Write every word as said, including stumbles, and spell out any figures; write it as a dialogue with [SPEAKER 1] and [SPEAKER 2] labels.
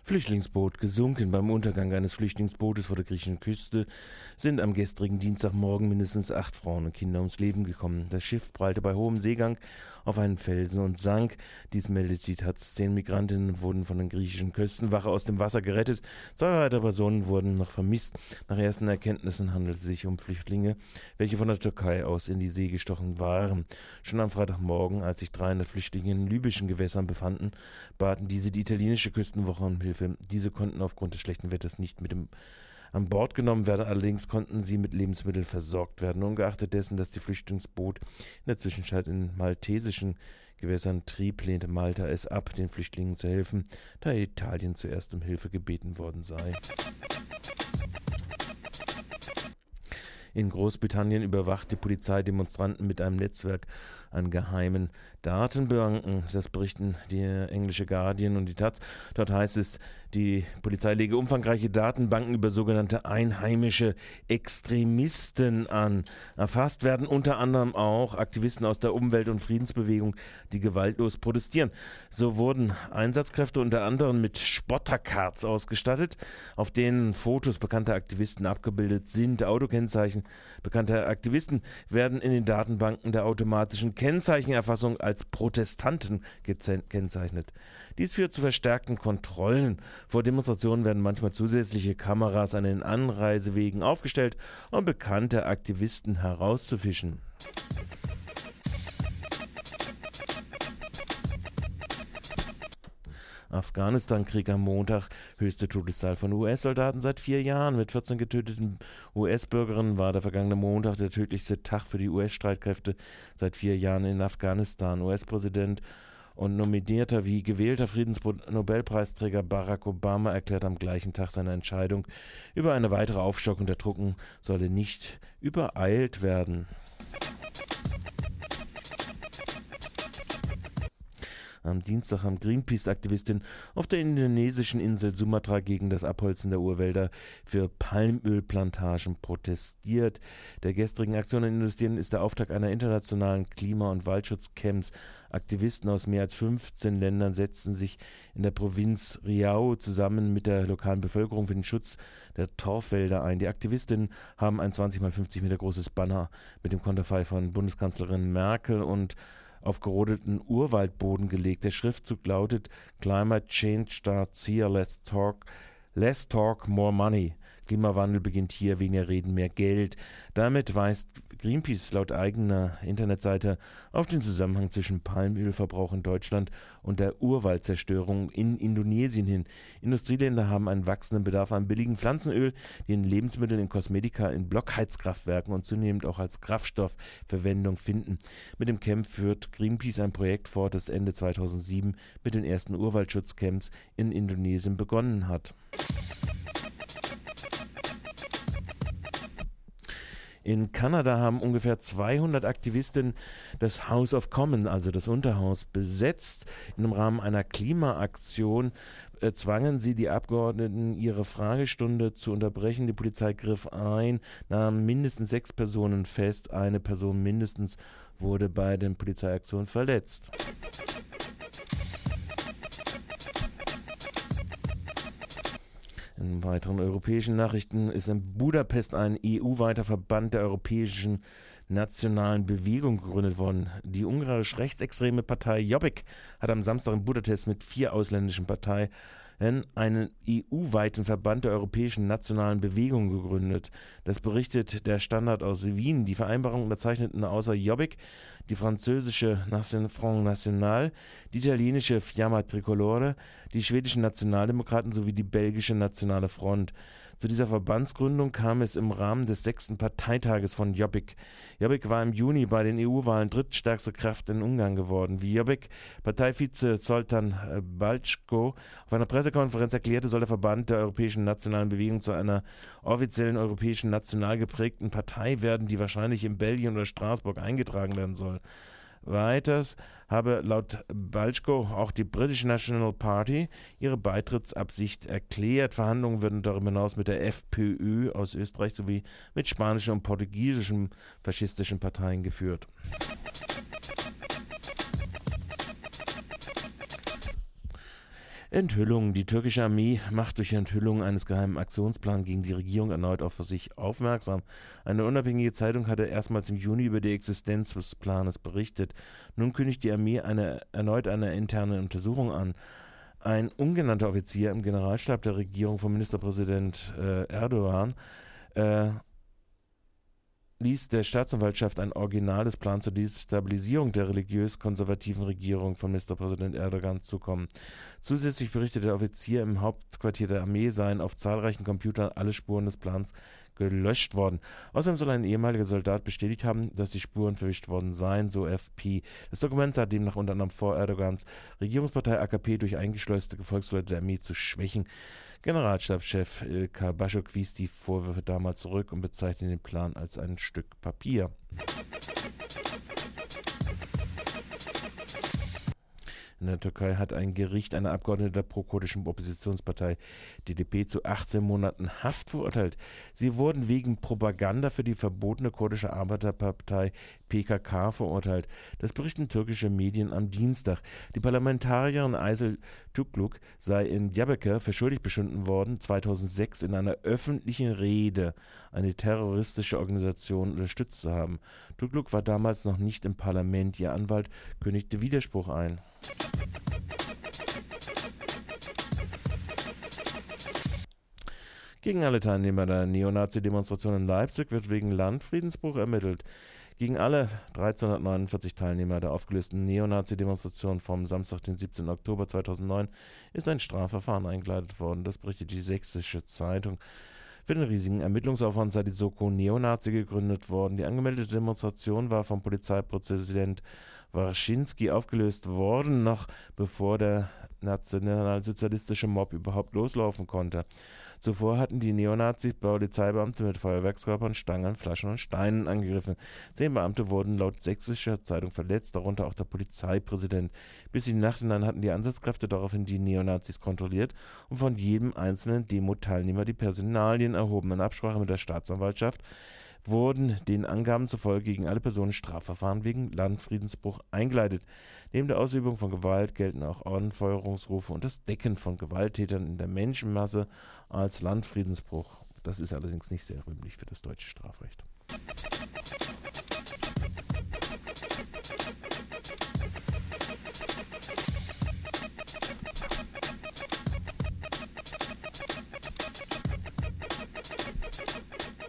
[SPEAKER 1] Flüchtlingsboot gesunken. Beim Untergang eines Flüchtlingsbootes vor der griechischen Küste sind am gestrigen Dienstagmorgen mindestens acht Frauen und Kinder ums Leben gekommen. Das Schiff prallte bei hohem Seegang auf einen Felsen und sank. Dies meldet die Taz. Zehn Migrantinnen wurden von der griechischen Küstenwache aus dem Wasser gerettet. Zwei weitere Personen wurden noch vermisst. Nach ersten Erkenntnissen handelt es sich um Flüchtlinge, welche von der Türkei aus in die See gestochen waren. Schon am Freitagmorgen, als sich dreihundert Flüchtlinge in libyschen Gewässern befanden, baten diese die italienische Küstenwache um Hilfe. Diese konnten aufgrund des schlechten Wetters nicht mit dem an Bord genommen werden, allerdings konnten sie mit Lebensmitteln versorgt werden. Ungeachtet dessen, dass die Flüchtlingsboot in der Zwischenzeit in maltesischen Gewässern trieb, lehnte Malta es ab, den Flüchtlingen zu helfen, da Italien zuerst um Hilfe gebeten worden sei. In Großbritannien überwacht die Polizei Demonstranten mit einem Netzwerk an geheimen Datenbanken. Das berichten die englische Guardian und die Taz. Dort heißt es, die Polizei lege umfangreiche Datenbanken über sogenannte einheimische Extremisten an. Erfasst werden unter anderem auch Aktivisten aus der Umwelt- und Friedensbewegung, die gewaltlos protestieren. So wurden Einsatzkräfte unter anderem mit Spottercards ausgestattet, auf denen Fotos bekannter Aktivisten abgebildet sind. Autokennzeichen bekannter Aktivisten werden in den Datenbanken der automatischen Kennzeichenerfassung als Protestanten gekennzeichnet. Dies führt zu verstärkten Kontrollen. Vor Demonstrationen werden manchmal zusätzliche Kameras an den Anreisewegen aufgestellt, um bekannte Aktivisten herauszufischen. Afghanistan-Krieg am Montag, höchste Todeszahl von U S-Soldaten seit vier Jahren. Mit vierzehn getöteten U S-Bürgerinnen war der vergangene Montag der tödlichste Tag für die U S-Streitkräfte seit vier Jahren in Afghanistan. U S-Präsident und nominierter wie gewählter Friedensnobelpreisträger Barack Obama erklärt am gleichen Tag seine Entscheidung über eine weitere Aufstockung der Truppen solle nicht übereilt werden. Am Dienstag haben Greenpeace-Aktivistinnen auf der indonesischen Insel Sumatra gegen das Abholzen der Urwälder für Palmölplantagen protestiert. Der gestrigen Aktion in Indonesien ist der Auftakt einer internationalen Klima- und Waldschutzcamps. Aktivisten aus mehr als fünfzehn Ländern setzten sich in der Provinz Riau zusammen mit der lokalen Bevölkerung für den Schutz der Torfwälder ein. Die Aktivistinnen haben ein zwanzig mal fünfzig Meter großes Banner mit dem Konterfei von Bundeskanzlerin Merkel und auf gerodeten Urwaldboden gelegt. Der Schriftzug lautet: Climate Change starts here, let's talk, less talk, more money. Klimawandel beginnt hier, weniger Reden, mehr Geld. Damit weist Greenpeace laut eigener Internetseite auf den Zusammenhang zwischen Palmölverbrauch in Deutschland und der Urwaldzerstörung in Indonesien hin. Industrieländer haben einen wachsenden Bedarf an billigem Pflanzenöl, die in Lebensmitteln, in Kosmetika, in Blockheizkraftwerken und zunehmend auch als Kraftstoff Verwendung finden. Mit dem Camp führt Greenpeace ein Projekt fort, das Ende zweitausendsieben mit den ersten Urwaldschutzcamps in Indonesien begonnen hat. In Kanada haben ungefähr zweihundert Aktivisten das House of Commons, also das Unterhaus, besetzt. Im Rahmen einer Klimaaktion äh, zwangen sie die Abgeordneten, ihre Fragestunde zu unterbrechen. Die Polizei griff ein, nahm mindestens sechs Personen fest. Eine Person mindestens wurde bei den Polizeiaktionen verletzt. In weiteren europäischen Nachrichten ist in Budapest ein E U-weiter Verband der europäischen nationalen Bewegung gegründet worden. Die ungarisch rechtsextreme Partei Jobbik hat am Samstag in Budapest mit vier ausländischen Parteien einen E U-weiten Verband der europäischen nationalen Bewegung gegründet. Das berichtet der Standard aus Wien. Die Vereinbarung unterzeichneten außer Jobbik die französische Front National, die italienische Fiamma Tricolore, die schwedischen Nationaldemokraten sowie die belgische Nationale Front. Zu dieser Verbandsgründung kam es im Rahmen des sechsten Parteitages von Jobbik. Jobbik war im Juni bei den E U-Wahlen drittstärkste Kraft in Ungarn geworden. Wie Jobbik Parteivize Zoltán Balcsko auf einer Pressekonferenz erklärte, soll der Verband der Europäischen Nationalen Bewegung zu einer offiziellen europäischen national geprägten Partei werden, die wahrscheinlich in Belgien oder Straßburg eingetragen werden soll. Weiters habe laut Balcsko auch die British National Party ihre Beitrittsabsicht erklärt. Verhandlungen würden darüber hinaus mit der FPÖ aus Österreich sowie mit spanischen und portugiesischen faschistischen Parteien geführt. Enthüllung. Die türkische Armee macht durch Enthüllung eines geheimen Aktionsplans gegen die Regierung erneut auf sich aufmerksam. Eine unabhängige Zeitung hatte erstmals im Juni über die Existenz des Planes berichtet. Nun kündigt die Armee eine, erneut eine interne Untersuchung an. Ein ungenannter Offizier im Generalstab der Regierung von Ministerpräsident äh, Erdogan äh, ließ der Staatsanwaltschaft ein Original des Plans zur Destabilisierung der religiös-konservativen Regierung von Ministerpräsident Erdogan zukommen. Zusätzlich berichtete der Offizier, im Hauptquartier der Armee seien auf zahlreichen Computern alle Spuren des Plans gelöscht worden. Außerdem soll ein ehemaliger Soldat bestätigt haben, dass die Spuren verwischt worden seien, so F P. Das Dokument sah demnach unter anderem vor, Erdogans Regierungspartei A K P durch eingeschleuste Gefolgsleute der Armee zu schwächen. Generalstabschef Ilkar Başok wies die Vorwürfe damals zurück und bezeichnete den Plan als ein Stück Papier. In der Türkei hat ein Gericht eine Abgeordnete der pro-kurdischen Oppositionspartei D D P zu achtzehn Monaten Haft verurteilt. Sie wurden wegen Propaganda für die verbotene kurdische Arbeiterpartei P K K verurteilt. Das berichten türkische Medien am Dienstag. Die Parlamentarierin Aysel Tugluk sei in Diyarbakır für schuldig befunden worden, zweitausendsechs in einer öffentlichen Rede eine terroristische Organisation unterstützt zu haben. Tugluk war damals noch nicht im Parlament. Ihr Anwalt kündigte Widerspruch ein. Gegen alle Teilnehmer der Neonazi-Demonstration in Leipzig wird wegen Landfriedensbruch ermittelt. Gegen alle dreizehnhundertneunundvierzig Teilnehmer der aufgelösten Neonazi-Demonstration vom Samstag, den siebzehnten Oktober zweitausendneun, ist ein Strafverfahren eingeleitet worden. Das berichtet die Sächsische Zeitung. Für den riesigen Ermittlungsaufwand sei die Soko Neonazi gegründet worden. Die angemeldete Demonstration war vom Polizeipräsident Warschinski aufgelöst worden, noch bevor der nationalsozialistische Mob überhaupt loslaufen konnte. Zuvor hatten die Neonazis Polizeibeamte mit Feuerwerkskörpern, Stangen, Flaschen und Steinen angegriffen. Zehn Beamte wurden laut Sächsischer Zeitung verletzt, darunter auch der Polizeipräsident. Bis in die Nacht hinein hatten die Einsatzkräfte daraufhin die Neonazis kontrolliert und von jedem einzelnen Demo-Teilnehmer die Personalien erhoben. In Absprache mit der Staatsanwaltschaft wurden den Angaben zufolge gegen alle Personen Strafverfahren wegen Landfriedensbruch eingeleitet. Neben der Ausübung von Gewalt gelten auch Anfeuerungsrufe und das Decken von Gewalttätern in der Menschenmasse als Landfriedensbruch. Das ist allerdings nicht sehr rühmlich für das deutsche Strafrecht.